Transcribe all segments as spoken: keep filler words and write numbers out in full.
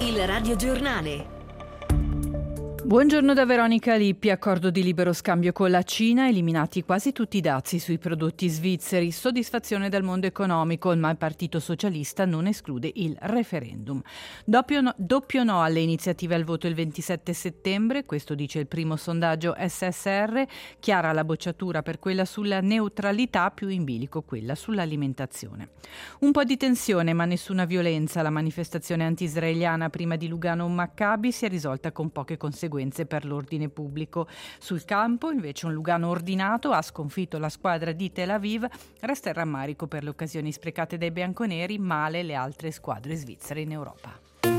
Il radiogiornale. Buongiorno da Veronica Lippi. Accordo di libero scambio con la Cina, eliminati quasi tutti i dazi sui prodotti svizzeri. Soddisfazione del mondo economico, ma il Partito Socialista non esclude il referendum. Doppio no, doppio no alle iniziative al voto il ventisette settembre, questo dice il primo sondaggio S S R. Chiara la bocciatura per quella sulla neutralità, più in bilico quella sull'alimentazione. Un po' di tensione ma nessuna violenza. La manifestazione anti-israeliana prima di Lugano Maccabi si è risolta con poche conseguenze per l'ordine pubblico. Sul campo invece un Lugano ordinato ha sconfitto la squadra di Tel Aviv. Resta il rammarico per le occasioni sprecate dai bianconeri, male le altre squadre svizzere in Europa.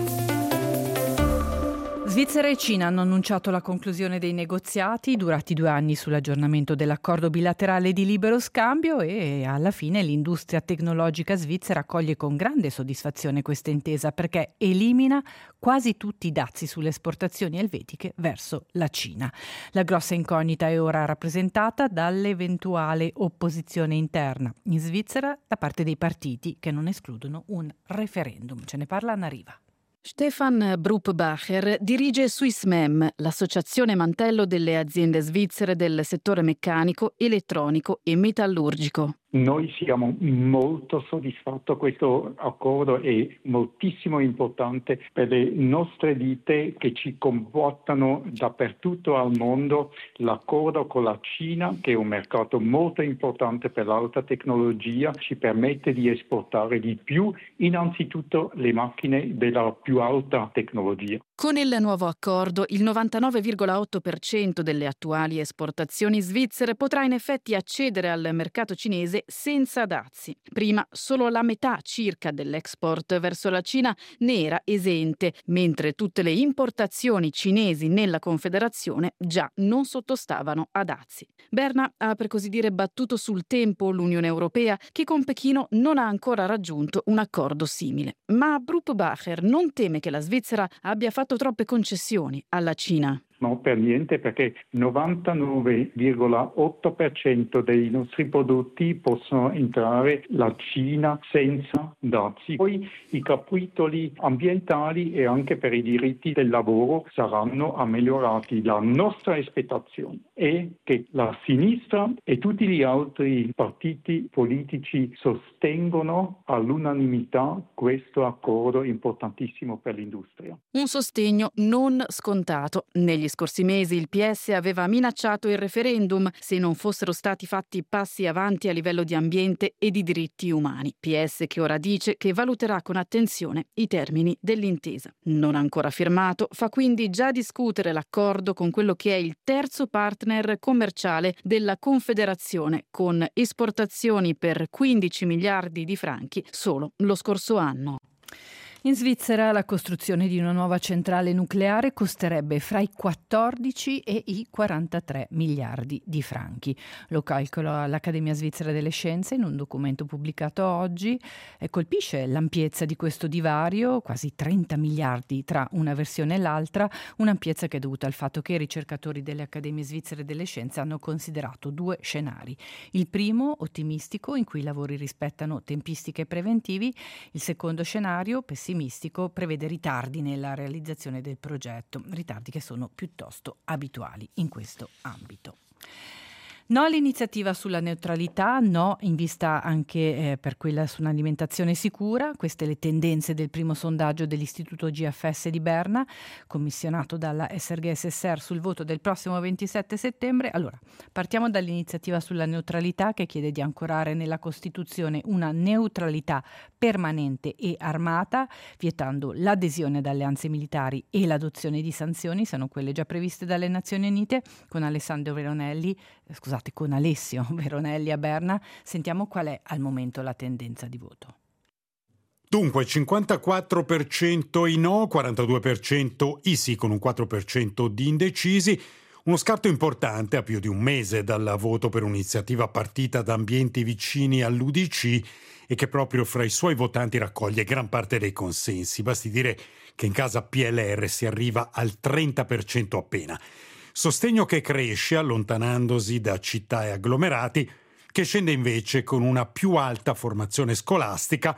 Svizzera e Cina hanno annunciato la conclusione dei negoziati durati due anni sull'aggiornamento dell'accordo bilaterale di libero scambio e alla fine l'industria tecnologica svizzera accoglie con grande soddisfazione questa intesa perché elimina quasi tutti i dazi sulle esportazioni elvetiche verso la Cina. La grossa incognita è ora rappresentata dall'eventuale opposizione interna in Svizzera da parte dei partiti che non escludono un referendum. Ce ne parla Anna Riva. Stefan Bruppbacher dirige Swissmem, l'associazione mantello delle aziende svizzere del settore meccanico, elettronico e metallurgico. Noi siamo molto soddisfatti. Questo accordo è moltissimo importante per le nostre ditte che ci comportano dappertutto al mondo. L'accordo con la Cina, che è un mercato molto importante per l'alta tecnologia, ci permette di esportare di più innanzitutto le macchine della più alta tecnologia. Con il nuovo accordo, il novantanove virgola otto per cento delle attuali esportazioni svizzere potrà in effetti accedere al mercato cinese senza dazi. Prima solo la metà circa dell'export verso la Cina ne era esente, mentre tutte le importazioni cinesi nella Confederazione già non sottostavano a dazi. Berna ha per così dire battuto sul tempo l'Unione Europea, che con Pechino non ha ancora raggiunto un accordo simile. Ma Bruppbacher non teme che la Svizzera abbia fatto troppe concessioni alla Cina. No, per niente, perché novantanove virgola otto per cento dei nostri prodotti possono entrare la Cina senza dazi. Poi i capitoli ambientali e anche per i diritti del lavoro saranno migliorati. La nostra aspettazione è che la sinistra e tutti gli altri partiti politici sostengono all'unanimità questo accordo importantissimo per l'industria. Un sostegno non scontato. Negli scorsi mesi il P S aveva minacciato il referendum se non fossero stati fatti passi avanti a livello di ambiente e di diritti umani. P S che ora dice che valuterà con attenzione i termini dell'intesa. Non ancora firmato, fa quindi già discutere l'accordo con quello che è il terzo partner commerciale della Confederazione, con esportazioni per quindici miliardi di franchi solo lo scorso anno. In Svizzera la costruzione di una nuova centrale nucleare costerebbe fra i quattordici e i quarantatré miliardi di franchi. Lo calcola l'Accademia Svizzera delle Scienze in un documento pubblicato oggi e colpisce l'ampiezza di questo divario, quasi trenta miliardi tra una versione e l'altra, un'ampiezza che è dovuta al fatto che i ricercatori delle Accademie Svizzere delle Scienze hanno considerato due scenari. Il primo, ottimistico, in cui i lavori rispettano tempistiche preventivi, il secondo scenario, pessimistico, prevede ritardi nella realizzazione del progetto, ritardi che sono piuttosto abituali in questo ambito. No all'iniziativa sulla neutralità, no in vista anche eh, per quella su un'alimentazione sicura. Queste le tendenze del primo sondaggio dell'Istituto G F S di Berna, commissionato dalla S R G S S R sul voto del prossimo ventisette settembre. Allora, partiamo dall'iniziativa sulla neutralità che chiede di ancorare nella Costituzione una neutralità permanente e armata, vietando l'adesione ad alleanze militari e l'adozione di sanzioni, sono quelle già previste dalle Nazioni Unite, con Alessandro Veronelli, scusate, con Alessio Veronelli a Berna. Sentiamo qual è al momento la tendenza di voto. Dunque, cinquantaquattro per cento i no, quarantadue per cento i sì, con un quattro per cento di indecisi. Uno scarto importante a più di un mese dal voto per un'iniziativa partita da ambienti vicini all'U D C e che proprio fra i suoi votanti raccoglie gran parte dei consensi. Basti dire che in casa P L R si arriva al trenta per cento appena. Sostegno che cresce allontanandosi da città e agglomerati, che scende invece con una più alta formazione scolastica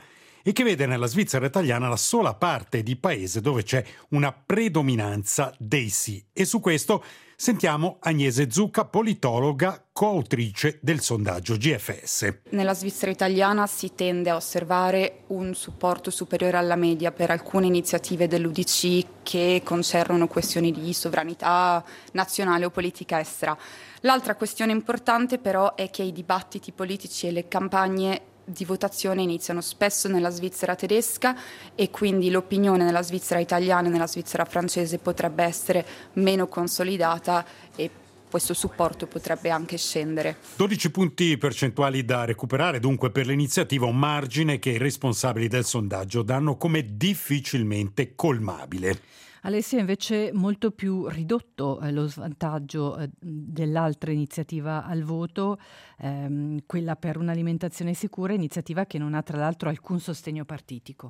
e che vede nella Svizzera italiana la sola parte di paese dove c'è una predominanza dei sì. E su questo sentiamo Agnese Zucca, politologa, coautrice del sondaggio G F S. Nella Svizzera italiana si tende a osservare un supporto superiore alla media per alcune iniziative dell'U D C che concernono questioni di sovranità nazionale o politica estera. L'altra questione importante però è che i dibattiti politici e le campagne di votazione iniziano spesso nella Svizzera tedesca e quindi l'opinione nella Svizzera italiana e nella Svizzera francese potrebbe essere meno consolidata e questo supporto potrebbe anche scendere. dodici punti percentuali da recuperare dunque per l'iniziativa, un margine che i responsabili del sondaggio danno come difficilmente colmabile. Alessia, invece molto più ridotto eh, lo svantaggio eh, dell'altra iniziativa al voto, ehm, quella per un'alimentazione sicura, iniziativa che non ha tra l'altro alcun sostegno partitico.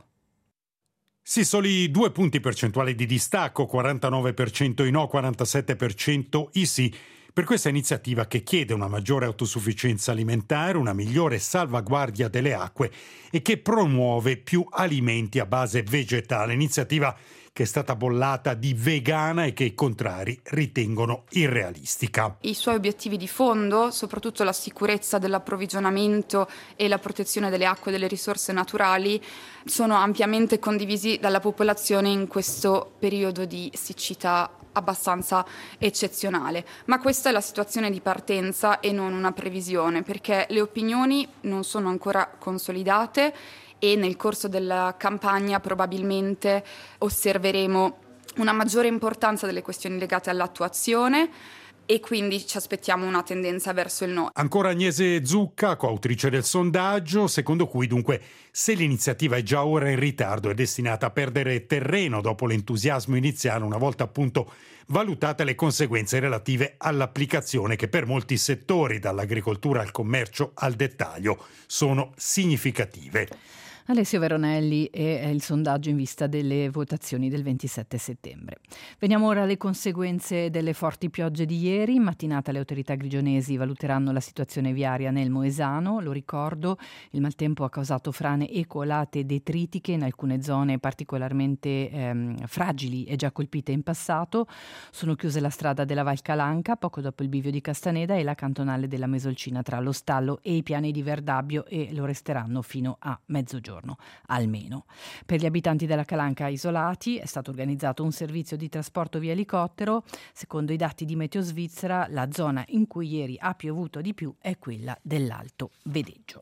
Sì, soli due punti percentuali di distacco, quarantanove per cento i no, quarantasette per cento i sì, per questa iniziativa che chiede una maggiore autosufficienza alimentare, una migliore salvaguardia delle acque e che promuove più alimenti a base vegetale. Iniziativa che è stata bollata di vegana e che i contrari ritengono irrealistica. I suoi obiettivi di fondo, soprattutto la sicurezza dell'approvvigionamento e la protezione delle acque e delle risorse naturali, sono ampiamente condivisi dalla popolazione in questo periodo di siccità abbastanza eccezionale. Ma questa è la situazione di partenza e non una previsione, perché le opinioni non sono ancora consolidate e nel corso della campagna probabilmente osserveremo una maggiore importanza delle questioni legate all'attuazione e quindi ci aspettiamo una tendenza verso il no. Ancora Agnese Zucca, coautrice del sondaggio, secondo cui dunque se l'iniziativa è già ora in ritardo è destinata a perdere terreno dopo l'entusiasmo iniziale una volta appunto valutate le conseguenze relative all'applicazione che per molti settori, dall'agricoltura al commercio al dettaglio, sono significative. Alessio Veronelli e il sondaggio in vista delle votazioni del ventisette settembre. Veniamo ora alle conseguenze delle forti piogge di ieri. In mattinata le autorità grigionesi valuteranno la situazione viaria nel Moesano. Lo ricordo, il maltempo ha causato frane e colate detritiche in alcune zone particolarmente ehm, fragili e già colpite in passato. Sono chiuse la strada della Val Calanca poco dopo il bivio di Castaneda e la cantonale della Mesolcina tra lo Stallo e i piani di Verdabbio e lo resteranno fino a mezzogiorno. Almeno. Per gli abitanti della Calanca isolati è stato organizzato un servizio di trasporto via elicottero. Secondo i dati di Meteo Svizzera, la zona in cui ieri ha piovuto di più è quella dell'Alto Vedeggio.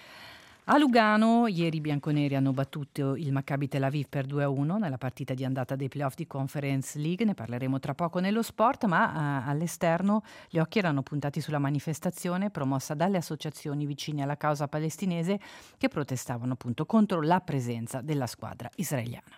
A Lugano ieri i bianconeri hanno battuto il Maccabi Tel Aviv per due a uno nella partita di andata dei playoff di Conference League, ne parleremo tra poco nello sport, ma uh, all'esterno gli occhi erano puntati sulla manifestazione promossa dalle associazioni vicine alla causa palestinese che protestavano appunto contro la presenza della squadra israeliana.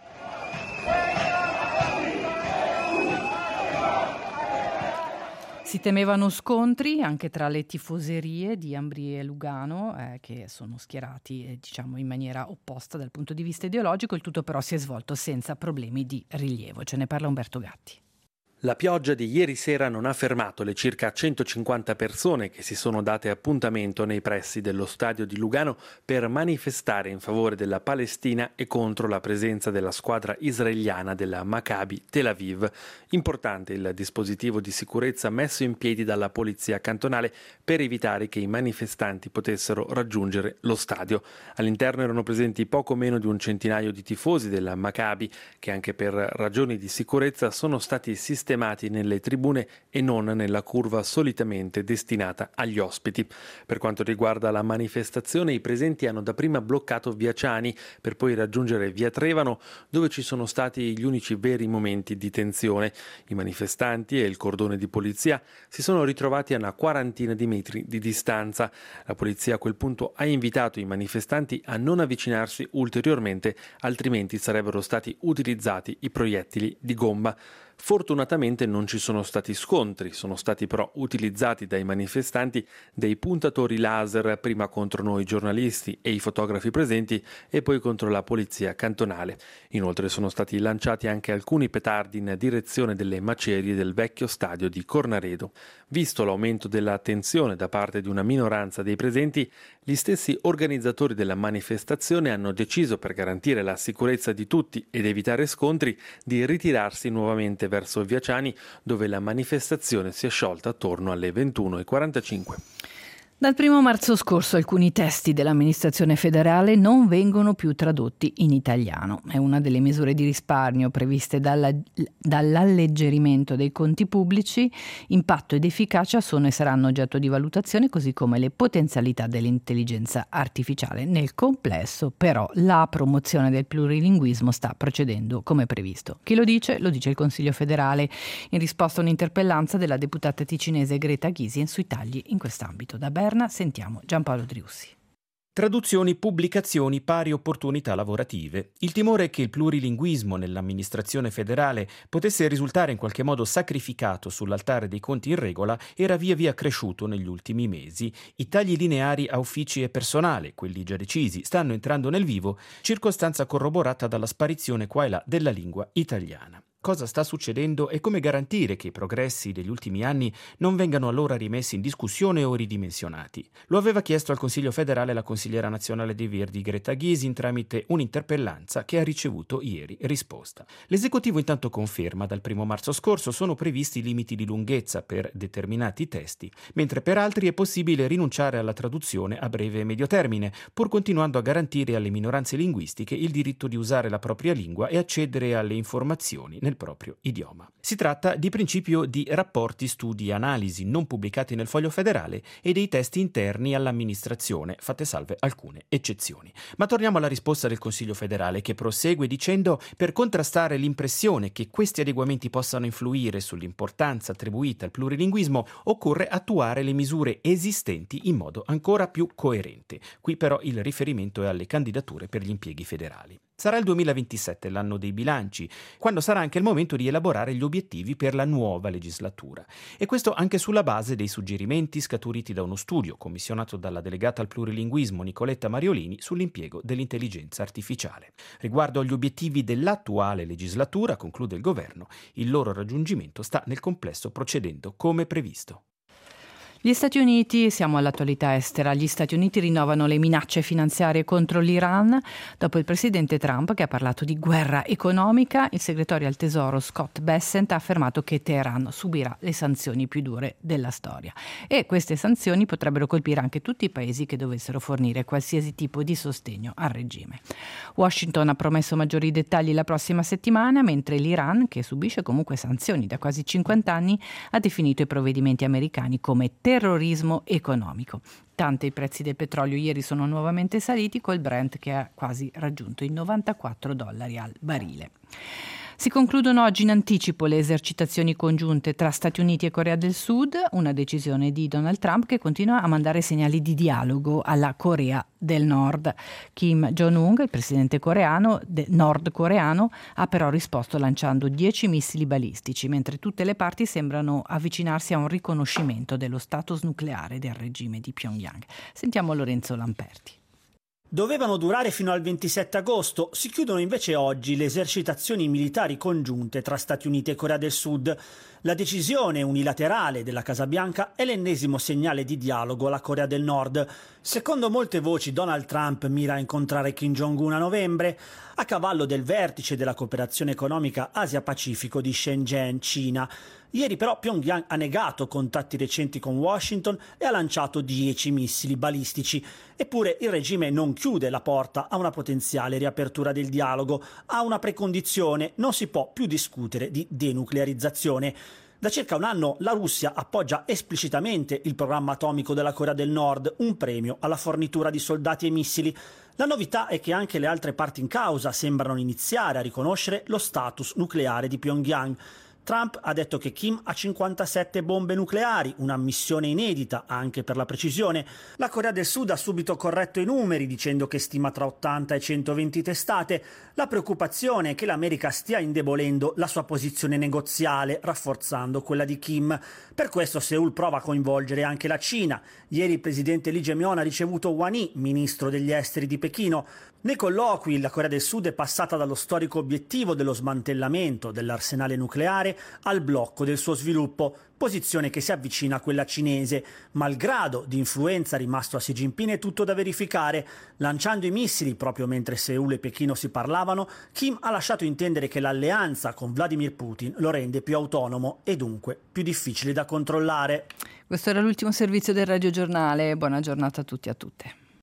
Si temevano scontri anche tra le tifoserie di Ambri e Lugano, eh, che sono schierati eh, diciamo in maniera opposta dal punto di vista ideologico. Il tutto però si è svolto senza problemi di rilievo. Ce ne parla Umberto Gatti. La pioggia di ieri sera non ha fermato le circa centocinquanta persone che si sono date appuntamento nei pressi dello stadio di Lugano per manifestare in favore della Palestina e contro la presenza della squadra israeliana della Maccabi Tel Aviv. Importante il dispositivo di sicurezza messo in piedi dalla polizia cantonale per evitare che i manifestanti potessero raggiungere lo stadio. All'interno erano presenti poco meno di un centinaio di tifosi della Maccabi che anche per ragioni di sicurezza sono stati sistemati sistemati nelle tribune e non nella curva solitamente destinata agli ospiti. Per quanto riguarda la manifestazione, i presenti hanno dapprima bloccato via Ciani per poi raggiungere via Trevano, dove ci sono stati gli unici veri momenti di tensione. I manifestanti e il cordone di polizia si sono ritrovati a una quarantina di metri di distanza. La polizia a quel punto ha invitato i manifestanti a non avvicinarsi ulteriormente, altrimenti sarebbero stati utilizzati i proiettili di gomma. Fortunatamente non ci sono stati scontri, sono stati però utilizzati dai manifestanti dei puntatori laser prima contro noi giornalisti e i fotografi presenti e poi contro la polizia cantonale. Inoltre sono stati lanciati anche alcuni petardi in direzione delle macerie del vecchio stadio di Cornaredo. Visto l'aumento della tensione da parte di una minoranza dei presenti, gli stessi organizzatori della manifestazione hanno deciso, per garantire la sicurezza di tutti ed evitare scontri, di ritirarsi nuovamente verso Viaciani, dove la manifestazione si è sciolta attorno alle ventuno e quarantacinque. Dal primo marzo scorso alcuni testi dell'amministrazione federale non vengono più tradotti in italiano. È una delle misure di risparmio previste dalla, dall'alleggerimento dei conti pubblici. Impatto ed efficacia sono e saranno oggetto di valutazione, così come le potenzialità dell'intelligenza artificiale. Nel complesso, però, la promozione del plurilinguismo sta procedendo come previsto. Chi lo dice? Lo dice il Consiglio federale in risposta a un'interpellanza della deputata ticinese Greta Gysin sui tagli in quest'ambito. Da Berna sentiamo Giampaolo Driussi. Traduzioni, pubblicazioni, pari opportunità lavorative. Il timore è che il plurilinguismo nell'amministrazione federale potesse risultare in qualche modo sacrificato sull'altare dei conti in regola era via via cresciuto negli ultimi mesi. I tagli lineari a uffici e personale, quelli già decisi, stanno entrando nel vivo, circostanza corroborata dalla sparizione qua e là della lingua italiana. Cosa sta succedendo e come garantire che i progressi degli ultimi anni non vengano allora rimessi in discussione o ridimensionati? Lo aveva chiesto al Consiglio federale la consigliera nazionale dei Verdi Greta Gysin tramite un'interpellanza che ha ricevuto ieri risposta. L'esecutivo intanto conferma dal primo marzo scorso sono previsti limiti di lunghezza per determinati testi, mentre per altri è possibile rinunciare alla traduzione a breve e medio termine, pur continuando a garantire alle minoranze linguistiche il diritto di usare la propria lingua e accedere alle informazioni nel proprio idioma. Si tratta di principio di rapporti, studi e analisi non pubblicati nel Foglio federale e dei testi interni all'amministrazione, fatte salve alcune eccezioni. Ma torniamo alla risposta del Consiglio federale, che prosegue dicendo: per contrastare l'impressione che questi adeguamenti possano influire sull'importanza attribuita al plurilinguismo occorre attuare le misure esistenti in modo ancora più coerente. Qui però il riferimento è alle candidature per gli impieghi federali. Sarà il duemilaventisette l'anno dei bilanci, quando sarà anche il momento di elaborare gli obiettivi per la nuova legislatura. E questo anche sulla base dei suggerimenti scaturiti da uno studio commissionato dalla delegata al plurilinguismo Nicoletta Mariolini sull'impiego dell'intelligenza artificiale. Riguardo agli obiettivi dell'attuale legislatura, conclude il governo, il loro raggiungimento sta nel complesso procedendo come previsto. Gli Stati Uniti, siamo all'attualità estera, gli Stati Uniti rinnovano le minacce finanziarie contro l'Iran. Dopo il presidente Trump, che ha parlato di guerra economica, il segretario al tesoro Scott Bessent ha affermato che Teheran subirà le sanzioni più dure della storia. E queste sanzioni potrebbero colpire anche tutti i paesi che dovessero fornire qualsiasi tipo di sostegno al regime. Washington ha promesso maggiori dettagli la prossima settimana, mentre l'Iran, che subisce comunque sanzioni da quasi cinquanta anni, ha definito i provvedimenti americani come terrorismo economico. Tanto i prezzi del petrolio ieri sono nuovamente saliti, col Brent che ha quasi raggiunto i novantaquattro dollari al barile. Si concludono oggi in anticipo le esercitazioni congiunte tra Stati Uniti e Corea del Sud, una decisione di Donald Trump che continua a mandare segnali di dialogo alla Corea del Nord. Kim Jong-un, il presidente coreano, de, nordcoreano, ha però risposto lanciando dieci missili balistici, mentre tutte le parti sembrano avvicinarsi a un riconoscimento dello status nucleare del regime di Pyongyang. Sentiamo Lorenzo Lamperti. Dovevano durare fino al ventisette agosto, si chiudono invece oggi le esercitazioni militari congiunte tra Stati Uniti e Corea del Sud. La decisione unilaterale della Casa Bianca è l'ennesimo segnale di dialogo alla Corea del Nord. Secondo molte voci Donald Trump mira a incontrare Kim Jong-un a novembre, a cavallo del vertice della cooperazione economica Asia-Pacifico di Shenzhen, Cina. Ieri però Pyongyang ha negato contatti recenti con Washington e ha lanciato dieci missili balistici. Eppure il regime non chiude la porta a una potenziale riapertura del dialogo, ha una precondizione: non si può più discutere di denuclearizzazione. Da circa un anno la Russia appoggia esplicitamente il programma atomico della Corea del Nord, un premio alla fornitura di soldati e missili. La novità è che anche le altre parti in causa sembrano iniziare a riconoscere lo status nucleare di Pyongyang. Trump ha detto che Kim ha cinquantasette bombe nucleari, una missione inedita anche per la precisione. La Corea del Sud ha subito corretto i numeri dicendo che stima tra ottanta e centoventi testate. La preoccupazione è che l'America stia indebolendo la sua posizione negoziale, rafforzando quella di Kim. Per questo Seul prova a coinvolgere anche la Cina. Ieri il presidente Lee Jae-myung ha ricevuto Wang Yi, ministro degli esteri di Pechino. Nei colloqui la Corea del Sud è passata dallo storico obiettivo dello smantellamento dell'arsenale nucleare al blocco del suo sviluppo, posizione che si avvicina a quella cinese. Malgrado di influenza rimasto a Xi Jinping è tutto da verificare. Lanciando i missili proprio mentre Seul e Pechino si parlavano, Kim ha lasciato intendere che l'alleanza con Vladimir Putin lo rende più autonomo e dunque più difficile da controllare. Questo era l'ultimo servizio del Radio Giornale. Buona giornata a tutti e a tutte.